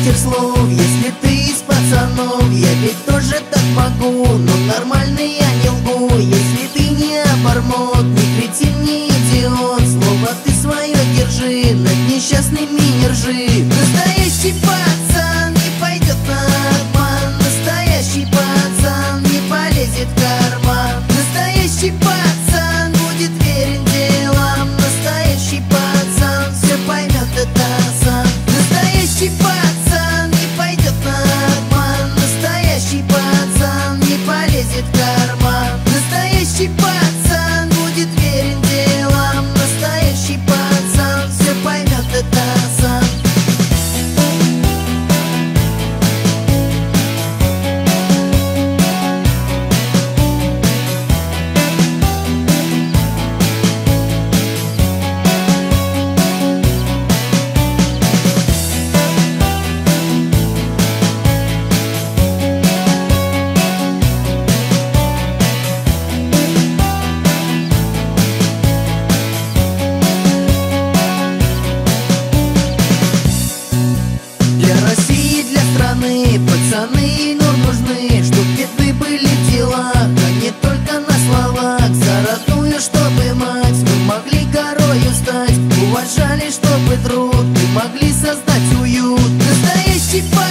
ветер слов. Если ты из пацанов, я ведь тоже так могу, но нормальный я не лгу. Если ты не обормот, не кретин, не идиот, слово ты свое держи, над несчастными не ржи. Настоящий пацан не пойдет на обман, настоящий пацан не полезет в карман. Настоящий пацан будет верен делам, настоящий пацан все поймет это сам. Настоящий пацан не пойдет на обман, настоящий пацан не полезет в карман. Настоящий пацан будет верен делам, настоящий пацан все поймет это сам. Пацаны, но нужны, чтоб видны были дела, а не только на словах. За родную, чтобы мать мы могли горою стать, уважали, чтобы труд мы могли создать уют. Настоящий